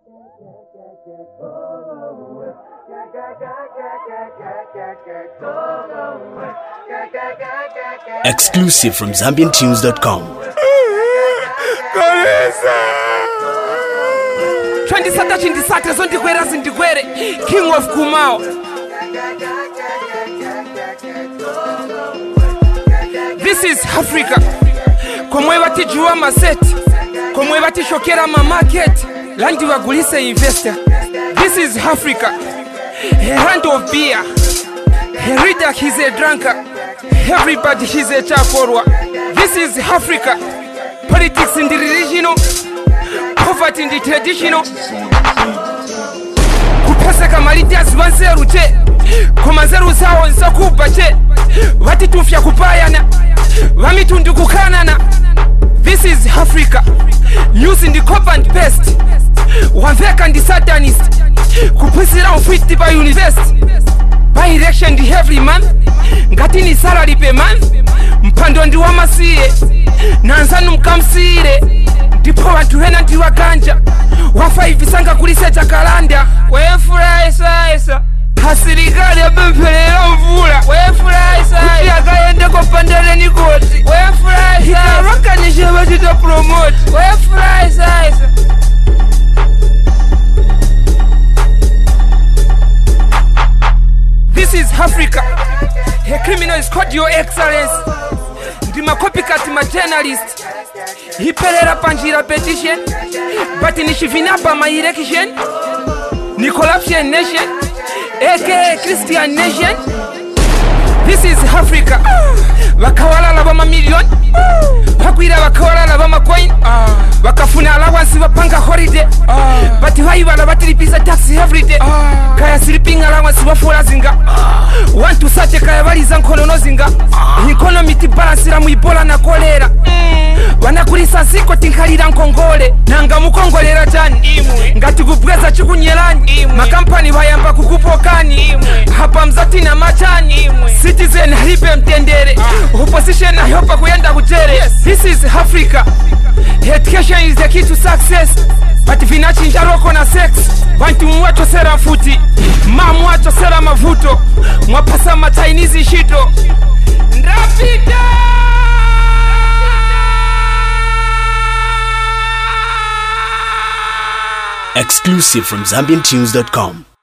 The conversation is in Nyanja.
Exclusive from ZambianTunes.com. 27 zondikwera zindikwere King of Kumao. This is Africa. Komwe batijua maseti, komwe batishokera ma market, landi wagulise investor. This is Africa. A hand of beer. A reader, he's a drunkard. Everybody, he's a chakorwa. This is Africa. Politics in the regional, poverty in the traditional. Kupasa kamaliti azibanzeru che, komanzeru zawo nsakuba che. Watitufya kupayana, wamitundu kukanana. This is Africa. Using the copper and paste. Wamveka ndi satanist. Kupusira mfiti by university. By election the every man. Ngati ni salary per month. Mpando ndi wamasiye. Nansanu mkamsire. Ndipo watu hena ndi wakanja. Wafa ifisanga kulise chakalanda. Wefura esa. Hasirikali ya bempelera mvula. Wefura esa. Kuti akaende kopandele nikoti. Wefura esa. Hikaraka nisheba tita promote. Wefura esa. This is Africa. A criminal is called Your Excellence. Ndima copycat ma journalist. Hiperera panjira petition. But nishivinapa my election. Ni corruption nation. AKA Christian nation. This is Africa. Wakawala la bama million. Wakwira wakawala la bama coin. Wakafuna allowance wapanga holiday. But why wala batilipisa taxi every day. Kaya sleeping allowance wafula zinga. Want to sate kaya waliza nkonono zinga. Economy balance la muibola na kolera. Wanakulisa ziko tinkalira nkongole. Nanga mukongolera chani. Ngati kubweza chikunyelani. Makampani bayamba kukupokani. Hapa mzati na machani. Citizen halipe mtendere. Opposition nayopa kuyenda kutere. This is Africa. Education is the key to success. But vinachinja roko na sex. Bantu mwacho sera futi. Mwacho sera mavuto. Mwapasa ma Chinese shito. Ndrapita. Exclusive from ZambianTunes.com.